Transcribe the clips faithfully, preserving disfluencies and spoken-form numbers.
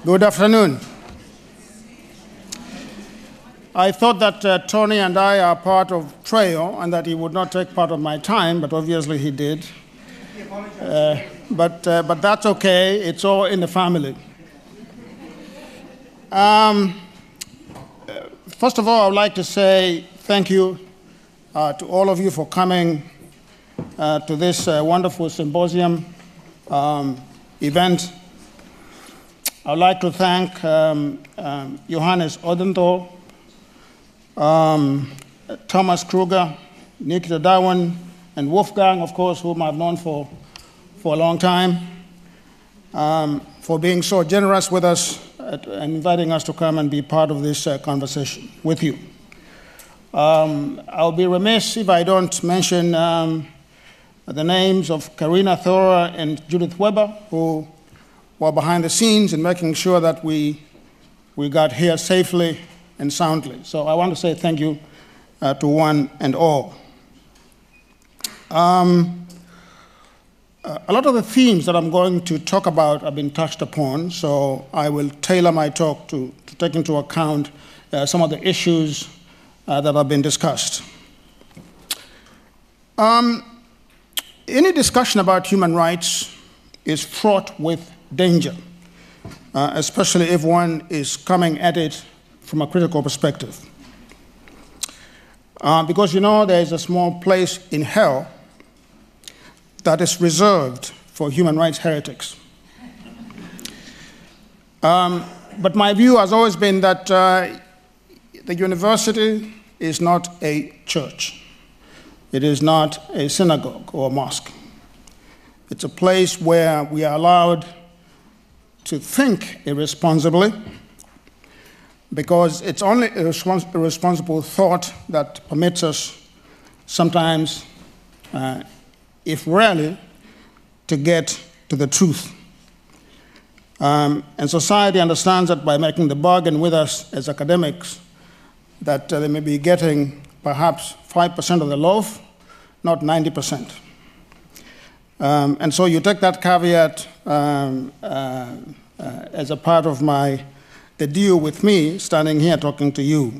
Good afternoon. I thought that uh, Tony and I are part of TRAIO and that he would not take part of my time, but obviously he did. Uh, but, uh, but that's okay. It's all in the family. Um, first of all, I would like to say thank you uh, to all of you for coming uh, to this uh, wonderful symposium um, event. I would like to thank um, um, Johannes Odenthal, um, Thomas Kruger, Nikita Darwin, and Wolfgang, of course, whom I've known for, for a long time, um, for being so generous with us at, and inviting us to come and be part of this uh, conversation with you. Um, I'll be remiss if I don't mention um, the names of Karina Thora and Judith Weber, who were behind the scenes in making sure that we, we got here safely and soundly. So I want to say thank you uh, to one and all. Um, uh, a lot of the themes that I'm going to talk about have been touched upon, so I will tailor my talk to, to take into account uh, some of the issues uh, that have been discussed. Um, any discussion about human rights is fraught with danger, uh, especially if one is coming at it from a critical perspective. Uh, because, you know, there is a small place in hell that is reserved for human rights heretics. Um, but my view has always been that uh, the university is not a church. It is not a synagogue or a mosque. It's a place where we are allowed to think irresponsibly, because it's only a respons- irresponsible thought that permits us sometimes, uh, if rarely, to get to the truth. Um, and society understands that by making the bargain with us as academics, that uh, they may be getting perhaps five percent of the loaf, not ninety percent. Um, and so you take that caveat um, uh, uh, as a part of my the deal with me standing here talking to you.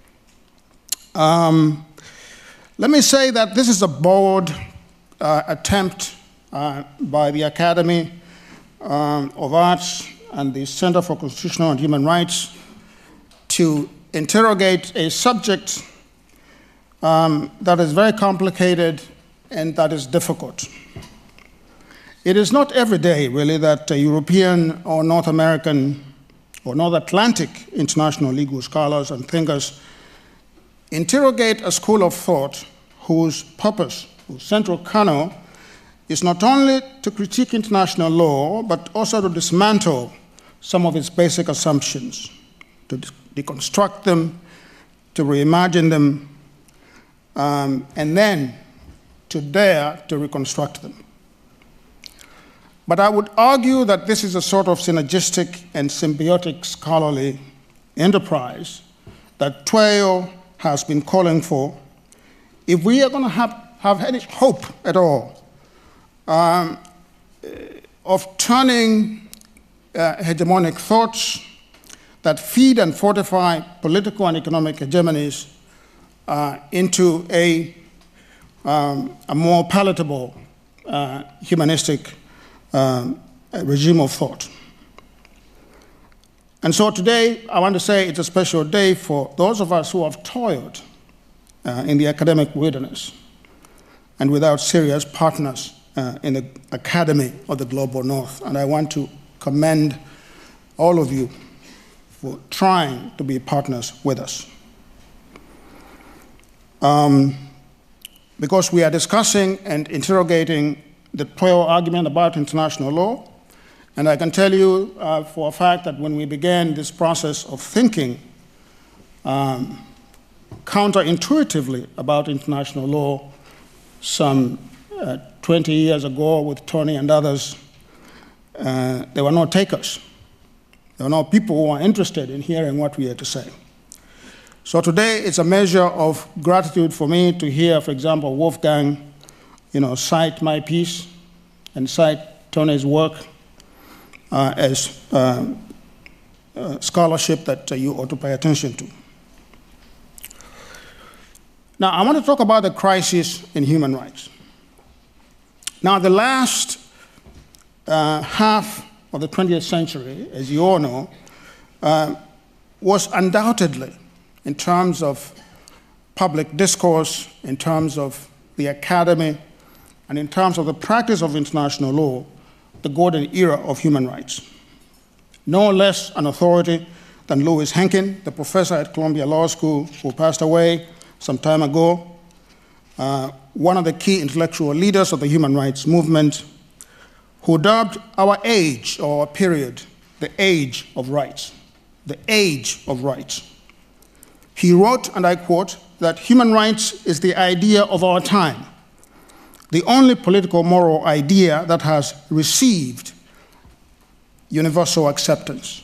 Um, let me say that this is a bold uh, attempt uh, by the Academy um, of Arts and the Center for Constitutional and Human Rights to interrogate a subject um, that is very complicated and that is difficult. It is not every day, really, that a European or North American or North Atlantic international legal scholars and thinkers interrogate a school of thought whose purpose, whose central kernel, is not only to critique international law, but also to dismantle some of its basic assumptions, to deconstruct them, to reimagine them, um, and then to dare to reconstruct them. But I would argue that this is a sort of synergistic and symbiotic scholarly enterprise that TRAIO has been calling for if we are going to have, have any hope at all um, of turning uh, hegemonic thoughts that feed and fortify political and economic hegemonies uh, into a, um, a more palatable uh, humanistic Um, a regime of thought. And so today, I want to say it's a special day for those of us who have toiled uh, in the academic wilderness and without serious partners uh, in the academy of the global north. And I want to commend all of you for trying to be partners with us. Um, because we are discussing and interrogating the TRAIO argument about international law, and I can tell you uh, for a fact that when we began this process of thinking um, counterintuitively about international law some uh, twenty years ago with Tony and others, uh, there were no takers. There were no people who were interested in hearing what we had to say. So today it's a measure of gratitude for me to hear, for example, Wolfgang you know, cite my piece and cite Tony's work uh, as uh, uh, scholarship that uh, you ought to pay attention to. Now, I want to talk about the crisis in human rights. Now, the last uh, half of the twentieth century, as you all know, uh, was undoubtedly, in terms of public discourse, in terms of the academy, and in terms of the practice of international law, the golden era of human rights. No less an authority than Louis Henkin, the professor at Columbia Law School who passed away some time ago, uh, one of the key intellectual leaders of the human rights movement, who dubbed our age or our period the age of rights, the age of rights. He wrote, and I quote, that human rights is the idea of our time, the only political moral idea that has received universal acceptance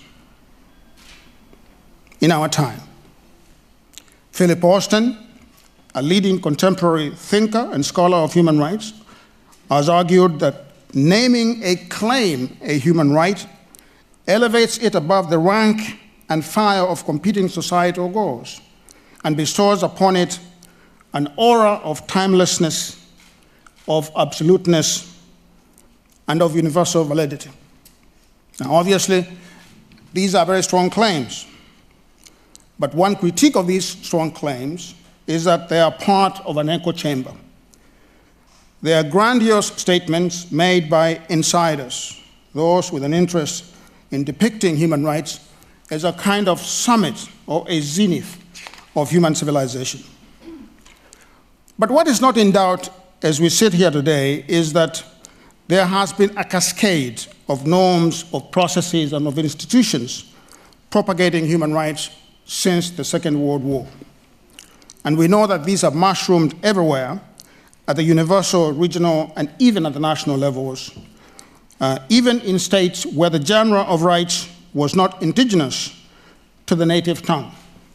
in our time. Philip Austin, a leading contemporary thinker and scholar of human rights, has argued that naming a claim a human right elevates it above the rank and fire of competing societal goals and bestows upon it an aura of timelessness, of absoluteness, and of universal validity. Now, obviously, these are very strong claims. But one critique of these strong claims is that they are part of an echo chamber. They are grandiose statements made by insiders, those with an interest in depicting human rights as a kind of summit or a zenith of human civilization. But what is not in doubt as we sit here today is that there has been a cascade of norms, of processes, and of institutions propagating human rights since the Second World War. And we know that these have mushroomed everywhere at the universal, regional, and even at the national levels, uh, even in states where the genre of rights was not indigenous to the native tongue.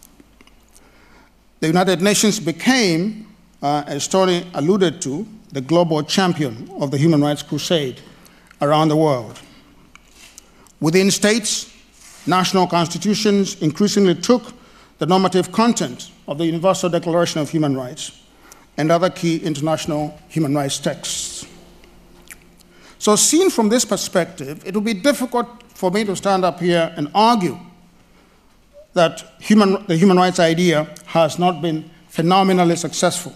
The United Nations became, uh, as Tony alluded to, the global champion of the human rights crusade around the world. Within states, national constitutions increasingly took the normative content of the Universal Declaration of Human Rights and other key international human rights texts. So seen from this perspective, it would be difficult for me to stand up here and argue that human, the human rights idea has not been phenomenally successful.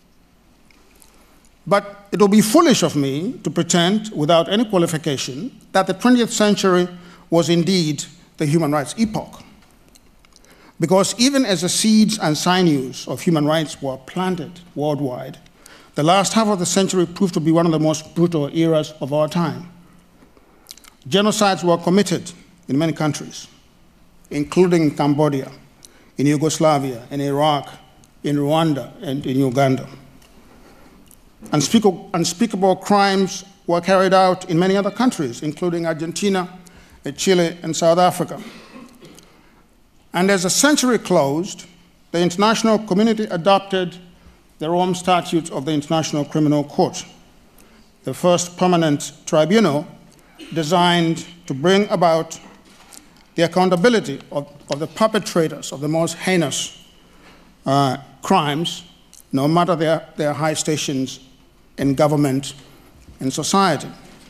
But it would be foolish of me to pretend, without any qualification, that the twentieth century was indeed the human rights epoch. Because even as the seeds and sinews of human rights were planted worldwide, the last half of the century proved to be one of the most brutal eras of our time. Genocides were committed in many countries, including Cambodia, in Yugoslavia, in Iraq, in Rwanda, and in Uganda. Unspeakable, unspeakable crimes were carried out in many other countries, including Argentina, Chile, and South Africa. And as the century closed, the international community adopted the Rome Statute of the International Criminal Court, the first permanent tribunal designed to bring about the accountability of, of the perpetrators of the most heinous uh, crimes, no matter their, their high stations in government and society.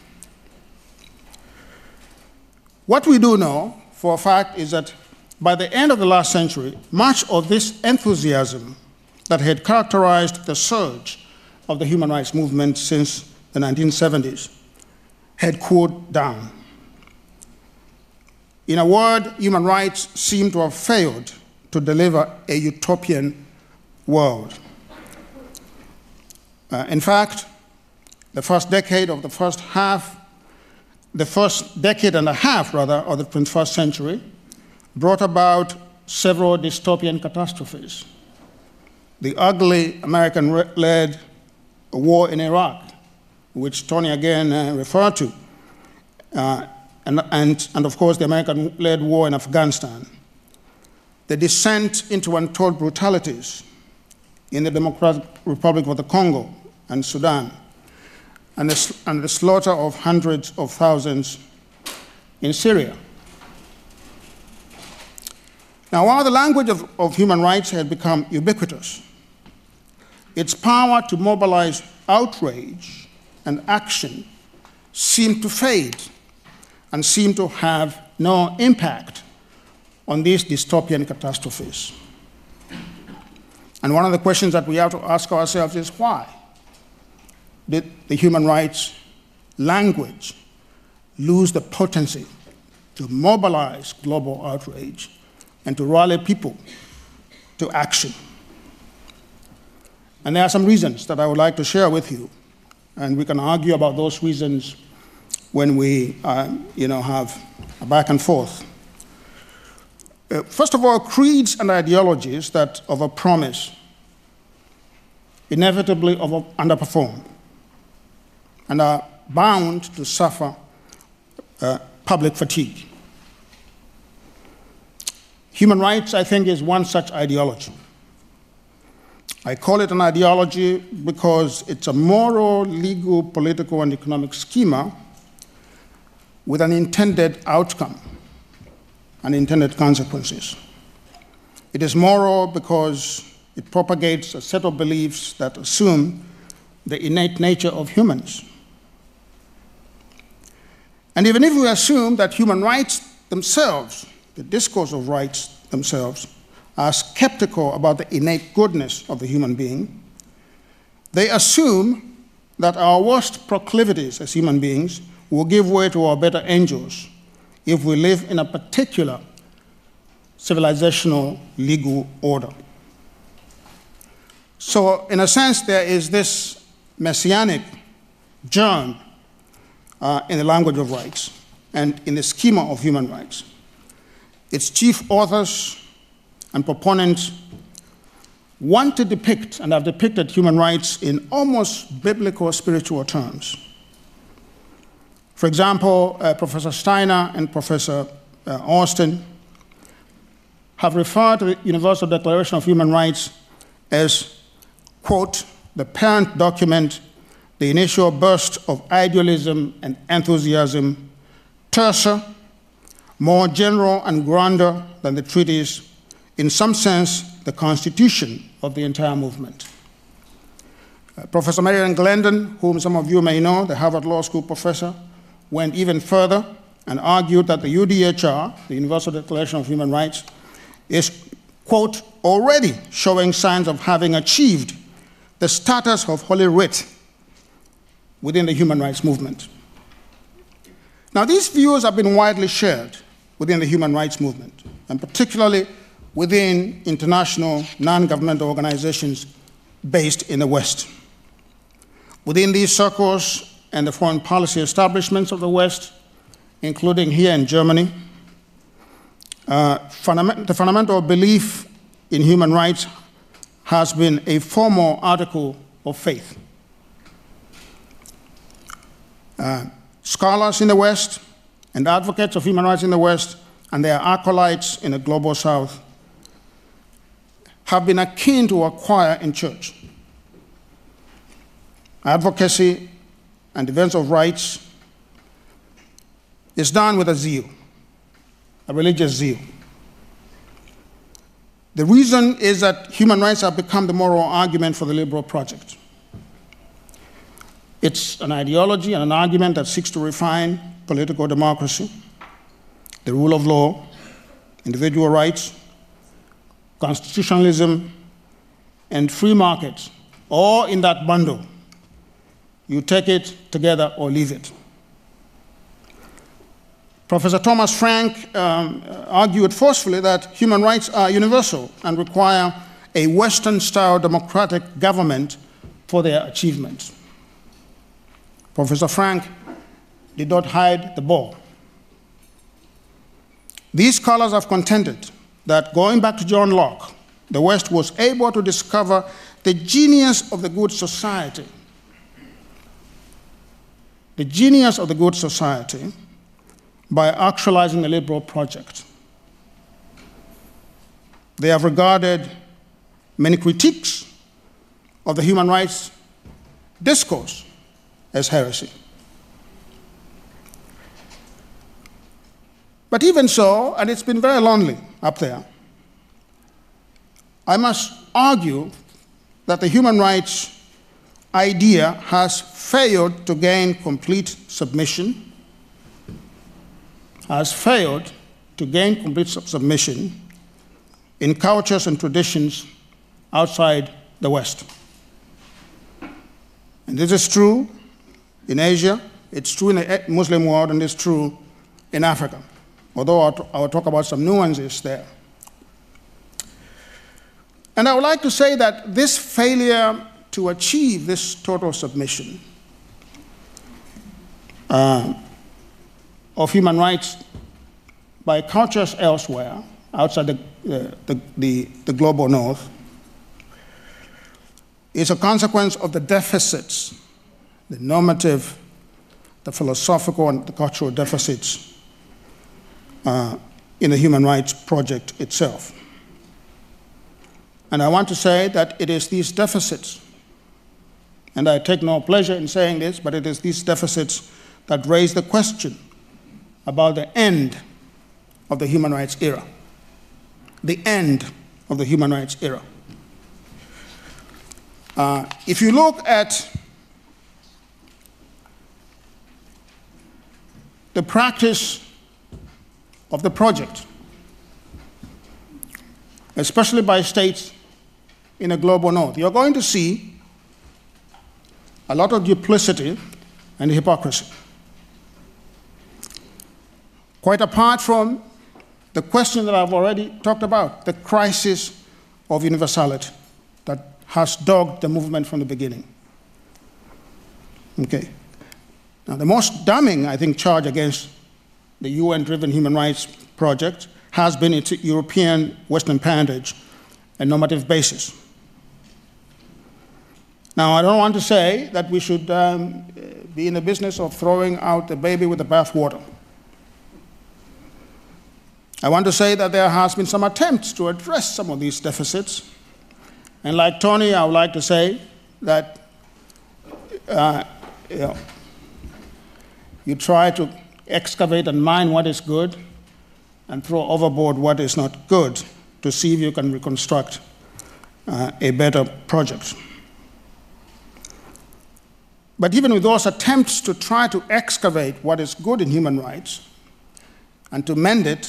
What we do know for a fact is that by the end of the last century, much of this enthusiasm that had characterized the surge of the human rights movement since the nineteen seventies had cooled down. In a word, human rights seem to have failed to deliver a utopian world. Uh, in fact, the first decade of the first half, the first decade and a half, rather, of the twenty-first century brought about several dystopian catastrophes. The ugly American-led war in Iraq, which Tony again uh, referred to, uh, and, and, and of course the American-led war in Afghanistan. The descent into untold brutalities in the Democratic Republic of the Congo and Sudan, and the, and the slaughter of hundreds of thousands in Syria. Now, while the language of, of human rights had become ubiquitous, its power to mobilize outrage and action seemed to fade and seemed to have no impact on these dystopian catastrophes. And one of the questions that we have to ask ourselves is why did the human rights language lose the potency to mobilize global outrage and to rally people to action? And there are some reasons that I would like to share with you, and we can argue about those reasons when we uh, you know, have a back and forth. Uh, first of all, creeds and ideologies that overpromise inevitably over underperform and are bound to suffer uh, public fatigue. Human rights, I think, is one such ideology. I call it an ideology because it's a moral, legal, political, and economic schema with an intended outcome and intended consequences. It is moral because it propagates a set of beliefs that assume the innate nature of humans. And even if we assume that human rights themselves, the discourse of rights themselves, are skeptical about the innate goodness of the human being, they assume that our worst proclivities as human beings will give way to our better angels if we live in a particular civilizational legal order. So, in a sense, there is this messianic germ uh, in the language of rights and in the schema of human rights. Its chief authors and proponents want to depict, and have depicted, human rights in almost biblical spiritual terms. For example, uh, Professor Steiner and Professor uh, Austin have referred to the Universal Declaration of Human Rights as, quote, the parent document, the initial burst of idealism and enthusiasm, terser, more general and grander than the treaties, in some sense, the constitution of the entire movement. Uh, Professor Marian Glendon, whom some of you may know, the Harvard Law School professor, went even further and argued that the U D H R, the Universal Declaration of Human Rights, is, quote, already showing signs of having achieved the status of Holy Writ within the human rights movement. Now, these views have been widely shared within the human rights movement, and particularly within international non-governmental organizations based in the West. Within these circles and the foreign policy establishments of the West, including here in Germany, uh, fundament- the fundamental belief in human rights has been a formal article of faith. Uh, scholars in the West and advocates of human rights in the West and their acolytes in the global South have been akin to a choir in church. Advocacy and defense of rights is done with a zeal, a religious zeal. The reason is that human rights have become the moral argument for the liberal project. It's an ideology and an argument that seeks to refine political democracy, the rule of law, individual rights, constitutionalism, and free markets, all in that bundle. You take it together or leave it. Professor Thomas Frank um, argued forcefully that human rights are universal and require a Western-style democratic government for their achievement. Professor Frank did not hide the ball. These scholars have contended that, going back to John Locke, the West was able to discover the genius of the good society. The genius of the good society by actualizing the liberal project. They have regarded many critiques of the human rights discourse as heresy. But even so, and it's been very lonely up there, I must argue that the human rights idea has failed to gain complete submission, has failed to gain complete submission in cultures and traditions outside the West. And this is true in Asia, it's true in the Muslim world, and it's true in Africa, although I'll, I'll talk about some nuances there. And I would like to say that this failure to achieve this total submission uh, of human rights by cultures elsewhere, outside the, uh, the, the, the global north, is a consequence of the deficits, the normative, the philosophical, and the cultural deficits uh, in the human rights project itself. And I want to say that it is these deficits, and I take no pleasure in saying this, but it is these deficits that raise the question about the end of the human rights era. The end of the human rights era. Uh, if you look at the practice of the project, especially by states in the global north, you're going to see a lot of duplicity and hypocrisy. Quite apart from the question that I've already talked about, the crisis of universality that has dogged the movement from the beginning. Okay. Now, the most damning, I think, charge against the U N-driven human rights project has been its European Western parentage and normative basis. Now, I don't want to say that we should um, be in the business of throwing out the baby with the bathwater. I want to say that there has been some attempts to address some of these deficits. And like Tony, I would like to say that uh, you know, you try to excavate and mine what is good and throw overboard what is not good to see if you can reconstruct uh, a better project. But even with those attempts to try to excavate what is good in human rights and to mend it,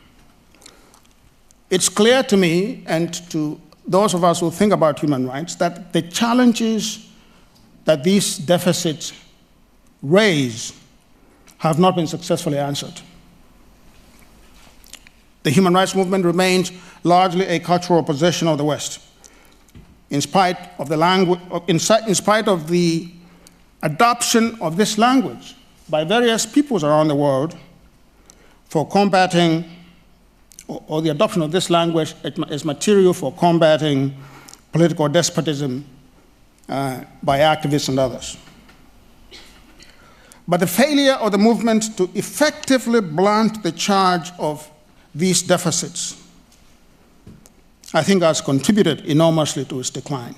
it's clear to me and to those of us who think about human rights that the challenges that these deficits raise have not been successfully answered. The human rights movement remains largely a cultural possession of the West, in spite of the language, in spite of the adoption of this language by various peoples around the world for combating, or the adoption of this language as material for combating political despotism uh, by activists and others. But the failure of the movement to effectively blunt the charge of these deficits, I think, has contributed enormously to its decline.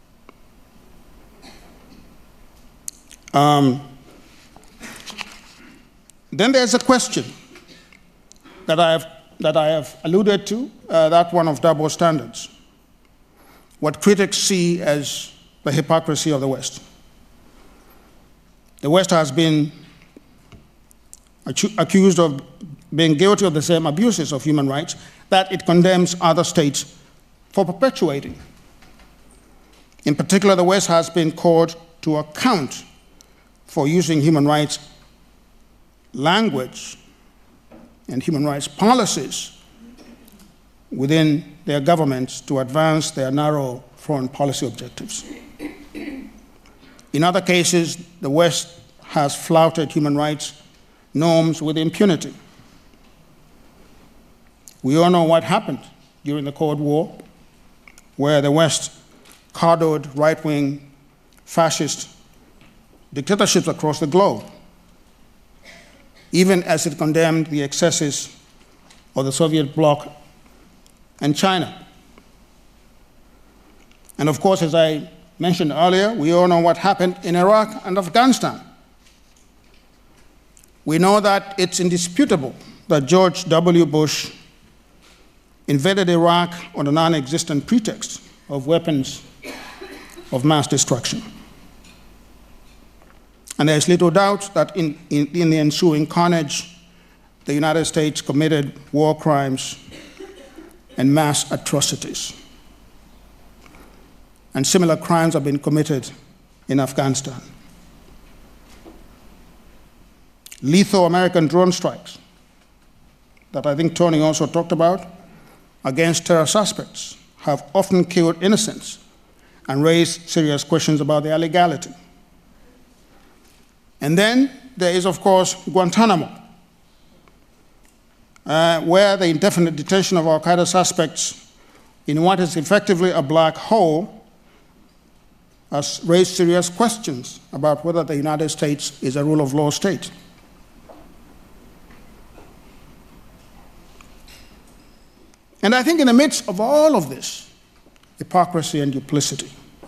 Um, then there's a question that I have that I have alluded to, uh, that one of double standards, what critics see as the hypocrisy of the West. The West has been accused of being guilty of the same abuses of human rights that it condemns other states for perpetuating. In particular, the West has been called to account for using human rights language and human rights policies within their governments to advance their narrow foreign policy objectives. In other cases, the West has flouted human rights norms with impunity. We all know what happened during the Cold War, where the West coddled right-wing fascist dictatorships across the globe, even as it condemned the excesses of the Soviet bloc and China. And of course, as I mentioned earlier, we all know what happened in Iraq and Afghanistan. We know that it's indisputable that George W. Bush invaded Iraq on the non-existent pretext of weapons of mass destruction. And there is little doubt that in, in, in the ensuing carnage, the United States committed war crimes and mass atrocities. And similar crimes have been committed in Afghanistan. Lethal American drone strikes that I think Tony also talked about against terror suspects have often killed innocents and raised serious questions about their legality. And then there is, of course, Guantanamo, uh, where the indefinite detention of al-Qaeda suspects in what is effectively a black hole has raised serious questions about whether the United States is a rule of law state. And I think in the midst of all of this hypocrisy and duplicity,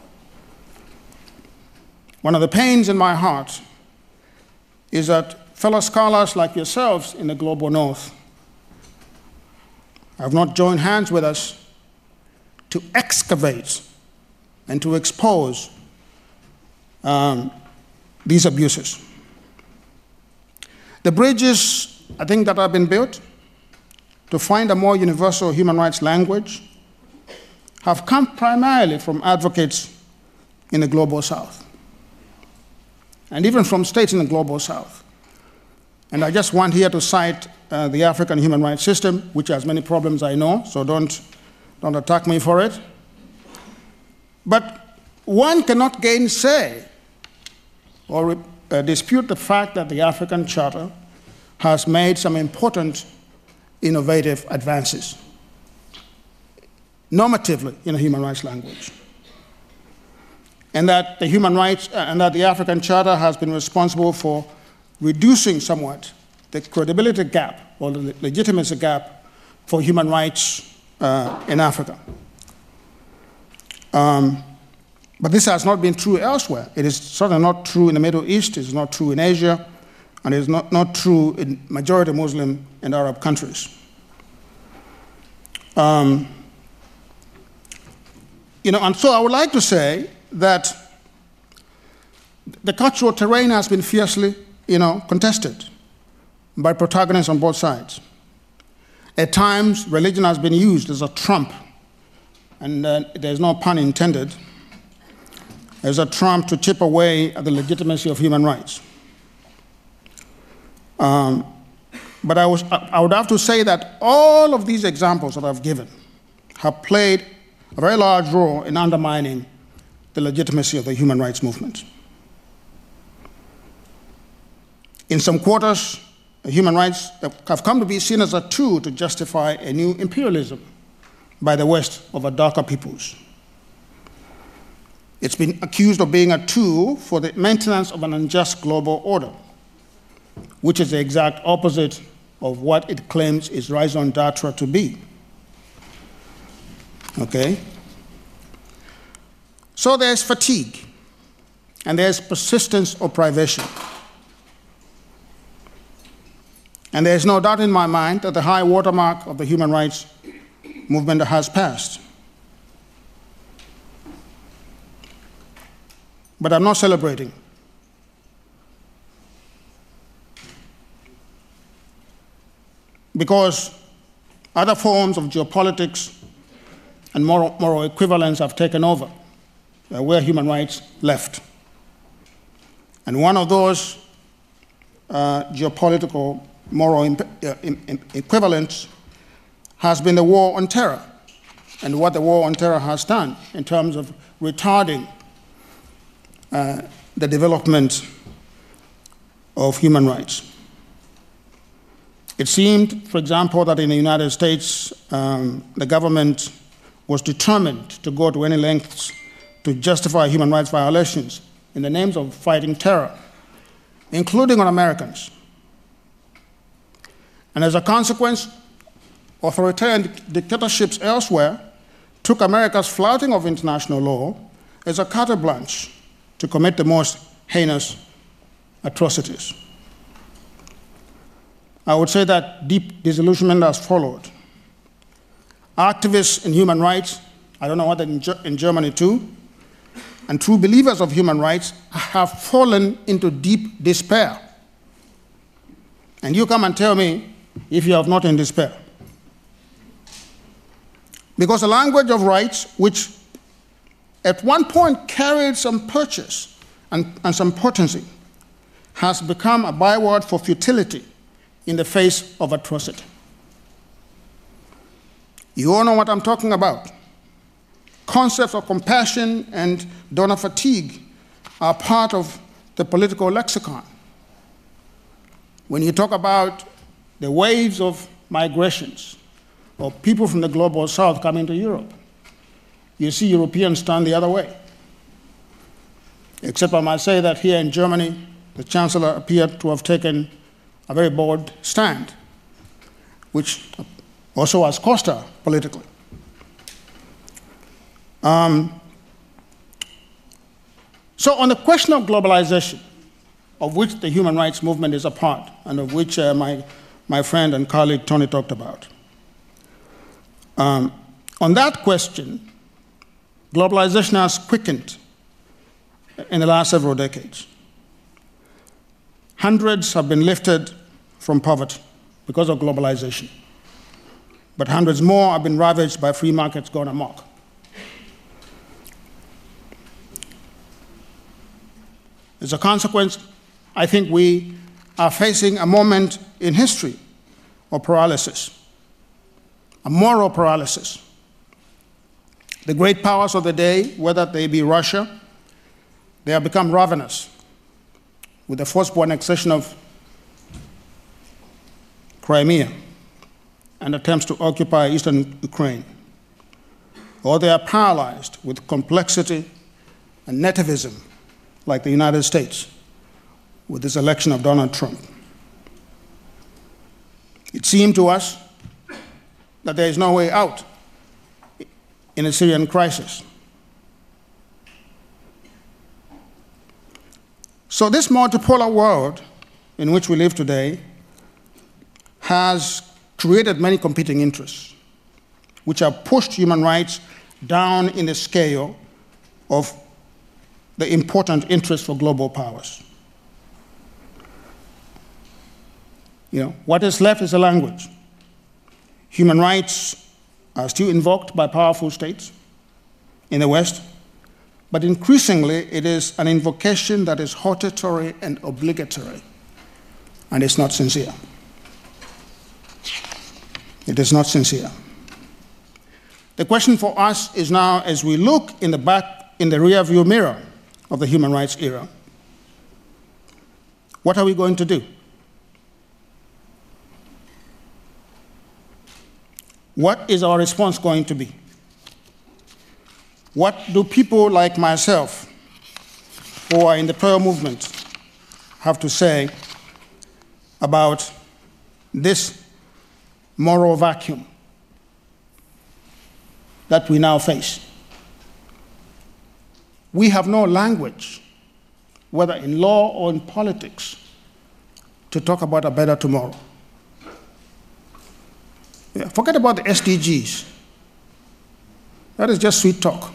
one of the pains in my heart is that fellow scholars like yourselves in the global north have not joined hands with us to excavate and to expose um, these abuses. The bridges, I think, that have been built to find a more universal human rights language have come primarily from advocates in the global south, and even from states in the global south. And I just want here to cite uh, the African human rights system, which has many problems, I know, so don't, don't attack me for it. But one cannot gainsay or uh, dispute the fact that the African Charter has made some important innovative advances, normatively in a human rights language. And that the human rights, uh, and that the African Charter has been responsible for reducing somewhat the credibility gap or the legitimacy gap for human rights uh, in Africa. Um, but this has not been true elsewhere. It is certainly not true in the Middle East, it is not true in Asia, and it is not, not true in majority Muslim and Arab countries. Um, you know, and so I would like to say that the cultural terrain has been fiercely, you know, contested by protagonists on both sides. At times, religion has been used as a trump, and uh, there's no pun intended, as a trump to chip away at the legitimacy of human rights. Um, but I, was, I would have to say that all of these examples that I've given have played a very large role in undermining the legitimacy of the human rights movement. In some quarters, human rights have come to be seen as a tool to justify a new imperialism by the West over darker peoples. It's been accused of being a tool for the maintenance of an unjust global order, which is the exact opposite of what it claims its raison d'etre to be. Okay? So there's fatigue, and there's persistence or privation. And there's no doubt in my mind that the high watermark of the human rights movement has passed. But I'm not celebrating. Because other forms of geopolitics and moral, moral equivalence have taken over, uh, where human rights left. And one of those uh, geopolitical moral imp- uh, im- equivalents has been the war on terror, and what the war on terror has done in terms of retarding uh, the development of human rights. It seemed, for example, that in the United States, um, the government was determined to go to any lengths to justify human rights violations in the names of fighting terror, including on Americans. And as a consequence, authoritarian dictatorships elsewhere took America's flouting of international law as a carte blanche to commit the most heinous atrocities. I would say that deep disillusionment has followed. activists in human rights, I don't know what in, in Germany too, and true believers of human rights have fallen into deep despair. And you come and tell me if you are not in despair. Because the language of rights, which at one point carried some purchase and, and some potency, has become a byword for futility in the face of atrocity. You all know what I'm talking about. Concepts of compassion and donor fatigue are part of the political lexicon. When you talk about the waves of migrations or people from the global south coming to Europe, you see Europeans turn the other way. Except I might say that here in Germany, the Chancellor appeared to have taken a very bold stand, which also has cost her politically. Um, so on the question of globalization, of which the human rights movement is a part, and of which uh, my, my friend and colleague Tony talked about, um, on that question, globalization has quickened in the last several decades. Hundreds have been lifted from poverty because of globalization, but hundreds more have been ravaged by free markets gone amok. As a consequence, I think we are facing a moment in history of paralysis, a moral paralysis. The great powers of the day, whether they be Russia, they have become ravenous with the forceful annexation of Crimea and attempts to occupy eastern Ukraine. Or they are paralyzed with complexity and nativism, like the United States, with this election of Donald Trump. It seemed to us that there is no way out in a Syrian crisis. So this multipolar world in which we live today has created many competing interests, which have pushed human rights down in the scale of the important interests for global powers. You know, what is left is a language. Human rights are still invoked by powerful states in the West, but increasingly it is an invocation that is hortatory and obligatory, and it's not sincere. It is not sincere. The question for us is now, as we look in the back, in the rear view mirror of the human rights era, what are we going to do? What is our response going to be? What do people like myself, who are in the prayer movement, have to say about this moral vacuum that we now face? We have no language, whether in law or in politics, to talk about a better tomorrow. Yeah, forget about the S D Gs. That is just sweet talk.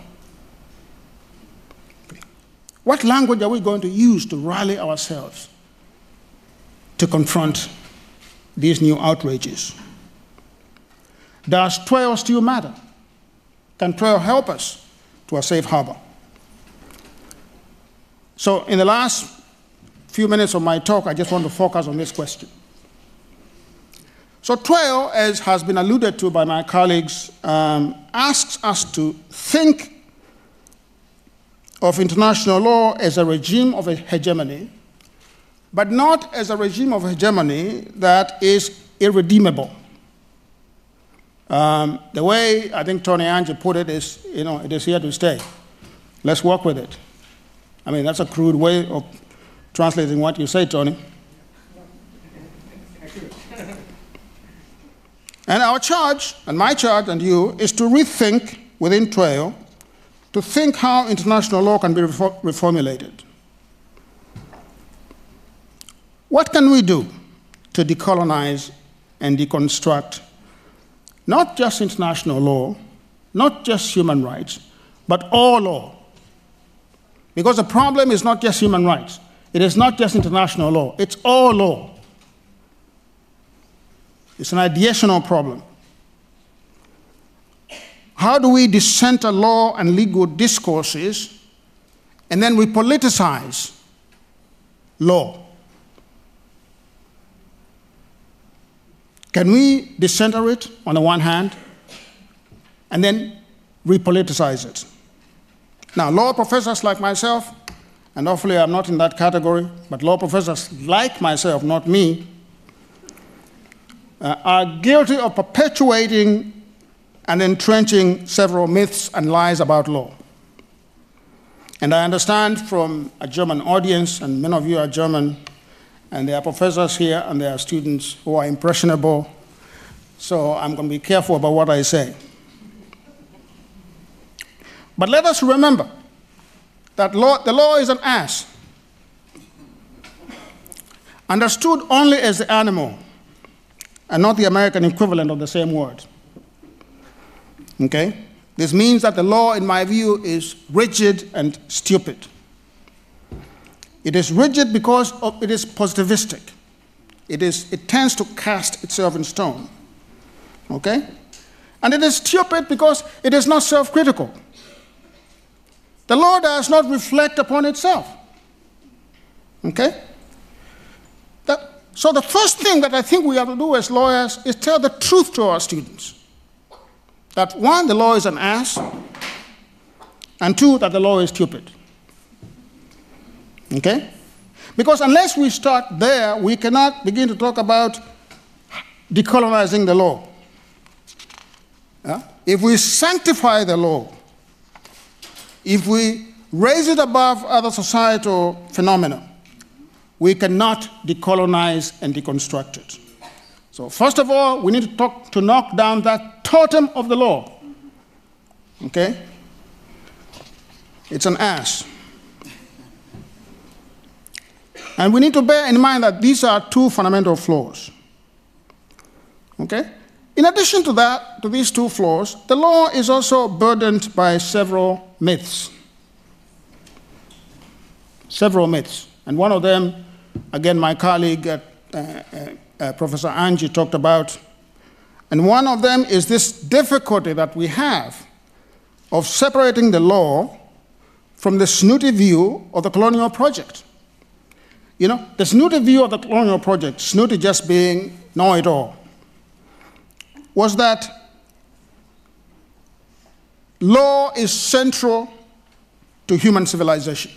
What language are we going to use to rally ourselves to confront these new outrages? Does toil still matter? Can toil help us to a safe harbor? So in the last few minutes of my talk, I just want to focus on this question. So toil, as has been alluded to by my colleagues, um, asks us to think of international law as a regime of a hegemony, but not as a regime of hegemony that is irredeemable. Um, the way I think Tony Angie put it is, you know, it is here to stay. Let's work with it. I mean, that's a crude way of translating what you say, Tony. And our charge, and my charge and you, is to rethink within toil, to think how international law can be reformulated. What can we do to decolonize and deconstruct not just international law, not just human rights, but all law. Because the problem is not just human rights. It is not just international law. It's all law. It's an ideational problem. How do we decenter law and legal discourses, and then we politicize law? Can we decenter it on the one hand, and then repoliticize it? Now, law professors like myself, and hopefully I'm not in that category, but law professors like myself, not me, uh, are guilty of perpetuating and entrenching several myths and lies about law. And I understand from a German audience, and many of you are German, and there are professors here and there are students who are impressionable, so I'm going to be careful about what I say. But let us remember that law, the law is an ass, understood only as the animal, and not the American equivalent of the same word. Okay? This means that the law, in my view, is rigid and stupid. It is rigid because of, it is positivistic. It, is, it tends to cast itself in stone. Okay? And it is stupid because it is not self-critical. The law does not reflect upon itself. Okay? That, so the first thing that I think we have to do as lawyers is tell the truth to our students. That one, the law is an ass, and two, that the law is stupid. Okay? Because unless we start there, we cannot begin to talk about decolonizing the law. Yeah? If we sanctify the law, if we raise it above other societal phenomena, we cannot decolonize and deconstruct it. So first of all, we need to talk to knock down that totem of the law. Okay? It's an ass. And we need to bear in mind that these are two fundamental flaws. Okay? In addition to that, to these two flaws, the law is also burdened by several myths. Several myths. And one of them, again, my colleague, uh, uh, uh, Professor Angie, talked about. And one of them is this difficulty that we have of separating the law from the snooty view of the colonial project. You know, the snooty view of the colonial project, snooty just being know-it-all, was that law is central to human civilization.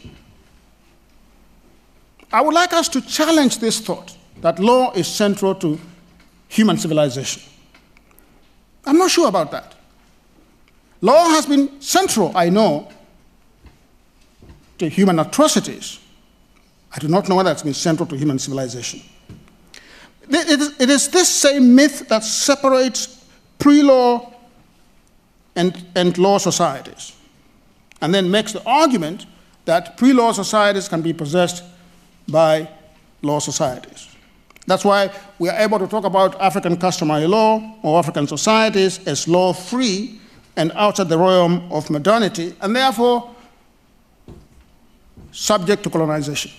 I would like us to challenge this thought that law is central to human civilization. I'm not sure about that. Law has been central, I know, to human atrocities. I do not know whether it's been central to human civilization. It is, it is this same myth that separates pre-law and, and law societies, and then makes the argument that pre-law societies can be possessed by law societies. That's why we are able to talk about African customary law or African societies as law-free and outside the realm of modernity, and therefore subject to colonization.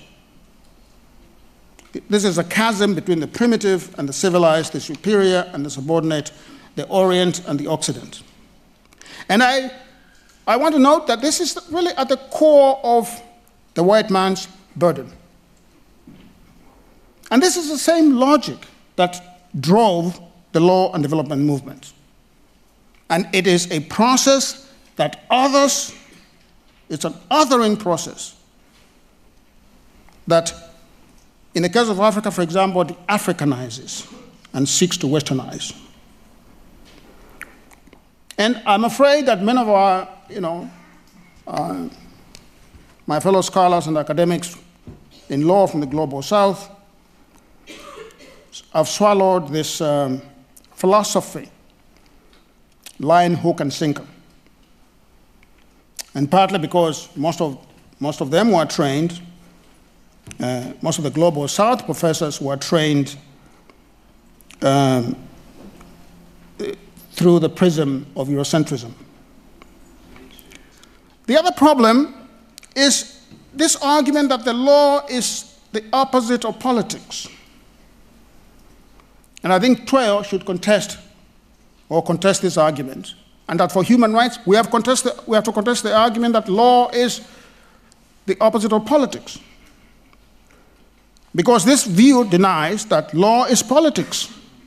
This is a chasm between the primitive and the civilized, the superior and the subordinate, the Orient and the Occident. And I, I want to note that this is really at the core of the white man's burden. And this is the same logic that drove the law and development movement. And it is a process that others, it's an othering process that, in the case of Africa, for example, it Africanizes and seeks to westernize. And I'm afraid that many of our, you know, uh, my fellow scholars and academics in law from the global south have swallowed this um, philosophy, line, hook, and sinker. And partly because most of, most of them were trained, uh, most of the global south professors were trained um, through the prism of Eurocentrism. The other problem is this argument that the law is the opposite of politics. And I think Twelve should contest or contest this argument, and that for human rights, we have, contest the, we have to contest the argument that law is the opposite of politics. Because this view denies that law is politics.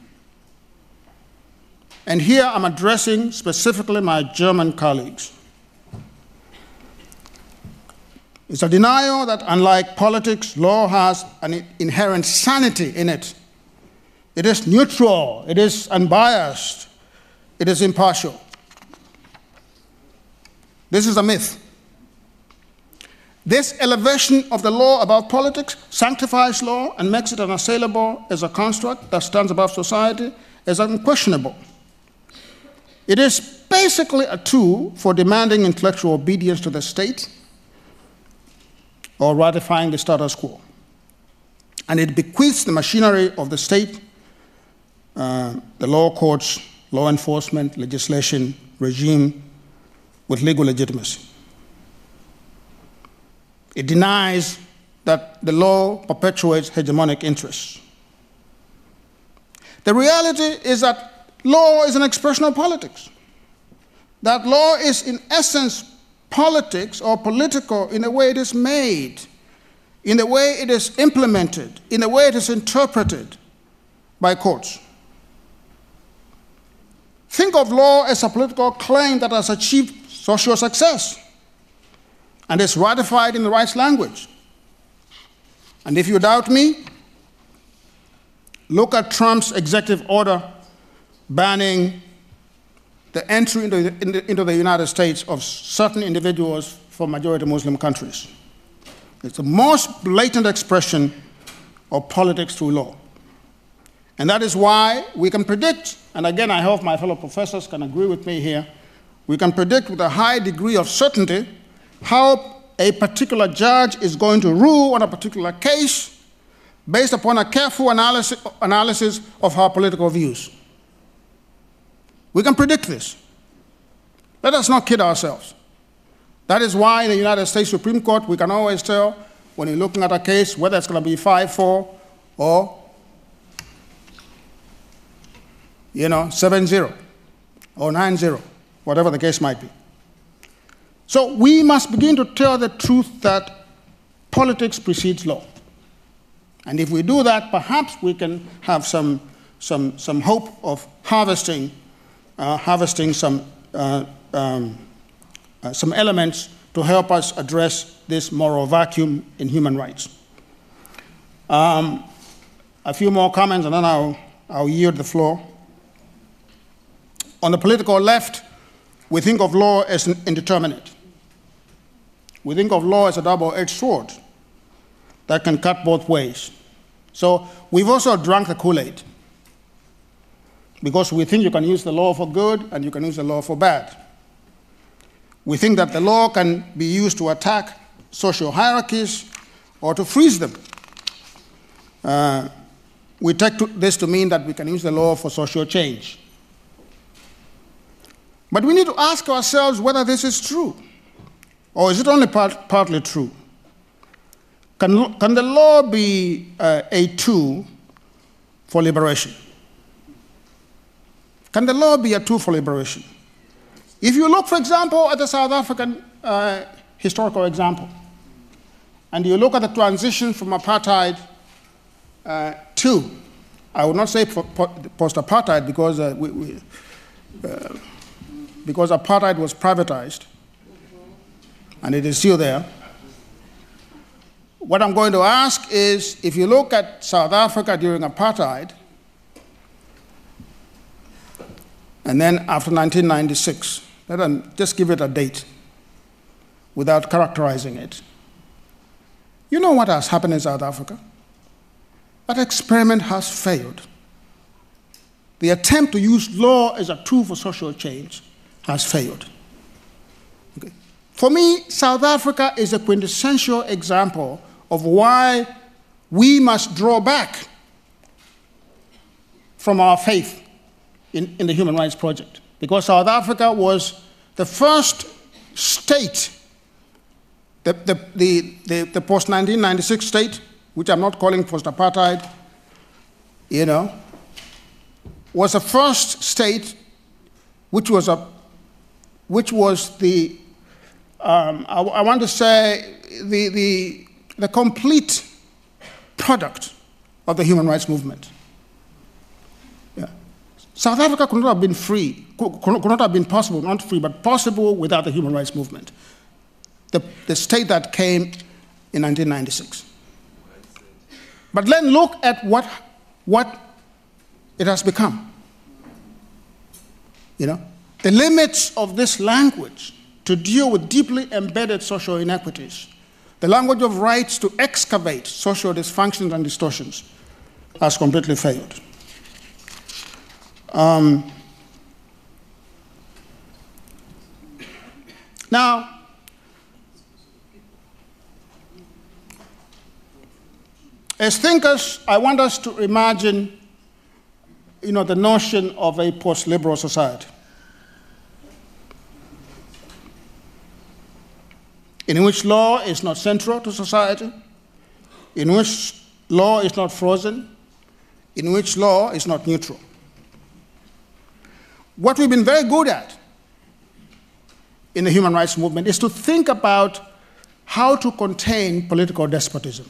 And here I'm addressing specifically my German colleagues. It's a denial that unlike politics, law has an inherent sanity in it. It is neutral, it is unbiased, it is impartial. This is a myth. This elevation of the law above politics sanctifies law and makes it unassailable as a construct that stands above society as unquestionable. It is basically a tool for demanding intellectual obedience to the state or ratifying the status quo. And it bequeaths the machinery of the state, uh, the law courts, law enforcement, legislation, regime, with legal legitimacy. It denies that the law perpetuates hegemonic interests. The reality is that law is an expression of politics. That law is, in essence, politics or political in the way it is made, in the way it is implemented, in the way it is interpreted by courts. Think of law as a political claim that has achieved social success and is ratified in the rights language. And if you doubt me, look at Trump's executive order banning the entry into the, into the United States of certain individuals from majority Muslim countries. It's the most blatant expression of politics through law. And that is why we can predict, and again, I hope my fellow professors can agree with me here, we can predict with a high degree of certainty how a particular judge is going to rule on a particular case based upon a careful analysis, analysis of her political views. We can predict this. Let us not kid ourselves. That is why in the United States Supreme Court, we can always tell when you're looking at a case whether it's going to be five four or you know, seven zero or nine zero, whatever the case might be. So we must begin to tell the truth that politics precedes law. And if we do that, perhaps we can have some, some, some hope of harvesting, uh, harvesting some, uh, um, uh, some elements to help us address this moral vacuum in human rights. Um, a few more comments and then I'll, I'll yield the floor. On the political left, we think of law as indeterminate. We think of law as a double-edged sword that can cut both ways. So we've also drunk the Kool-Aid because we think you can use the law for good and you can use the law for bad. We think that the law can be used to attack social hierarchies or to freeze them. Uh, we take to this to mean that we can use the law for social change. But we need to ask ourselves whether this is true, or is it only part, partly true? Can, can the law be uh, a tool for liberation? Can the law be a tool for liberation? If you look, for example, at the South African uh, historical example, and you look at the transition from apartheid uh, to, I would not say post-apartheid because uh, we, we uh, because apartheid was privatized, and it is still there. What I'm going to ask is, if you look at South Africa during apartheid, and then after nineteen ninety-six, let me just give it a date without characterizing it. You know what has happened in South Africa? That experiment has failed. The attempt to use law as a tool for social change has failed. Okay. For me, South Africa is a quintessential example of why we must draw back from our faith in, in the Human Rights Project. because South Africa was the first state, the, the, the, the, the post nineteen ninety-six state, which I'm not calling post-apartheid, you know, was the first state which was, a, which was the, um, I, I want to say, the, the, the complete product of the human rights movement. Yeah. South Africa could not have been free, could, could not have been possible, not free, but possible without the human rights movement. The, the state that came in nineteen ninety-six. But then look at what, what it has become. You know, the limits of this language to deal with deeply embedded social inequities, the language of rights to excavate social dysfunctions and distortions, has completely failed. Um, now, as thinkers, I want us to imagine, you know, the notion of a post-liberal society, in which law is not central to society, in which law is not frozen, in which law is not neutral. What we've been very good at in the human rights movement is to think about how to contain political despotism.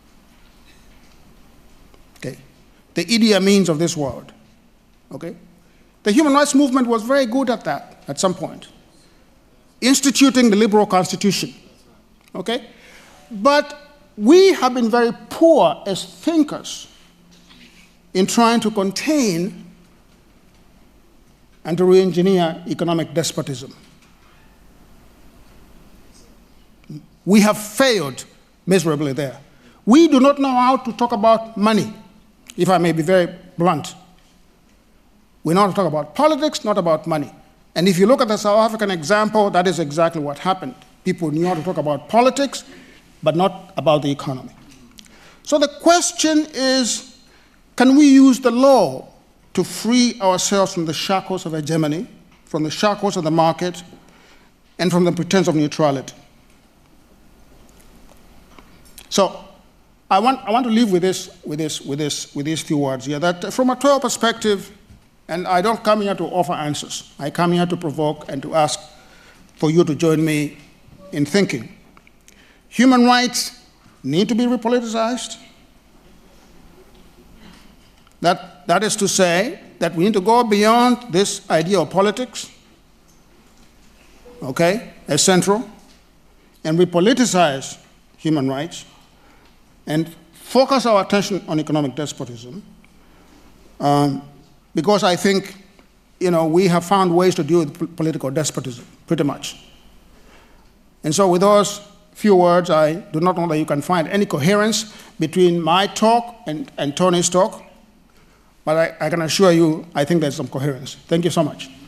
Okay, the Idi Amins of this world. Okay, the human rights movement was very good at that at some point, instituting the liberal constitution. Okay, but we have been very poor as thinkers in trying to contain and to re-engineer economic despotism. We have failed miserably there. We do not know how to talk about money, if I may be very blunt. We know how to talk about politics, not about money. And if you look at the South African example, that is exactly what happened. People knew how to talk about politics, but not about the economy. So the question is, can we use the law to free ourselves from the shackles of hegemony, from the shackles of the market, and from the pretense of neutrality? So I want, I want to leave with this, with this, with this, with these few words here, that from a Toyo perspective, and I don't come here to offer answers. I come here to provoke and to ask for you to join me in thinking. Human rights need to be repoliticized. That, that is to say that we need to go beyond this idea of politics, okay, as central, and repoliticize human rights and focus our attention on economic despotism. Um, because I think, you know, we have found ways to deal with political despotism, pretty much. And so with those few words, I do not know that you can find any coherence between my talk and, and Tony's talk, but I, I can assure you, I think there's some coherence. Thank you so much.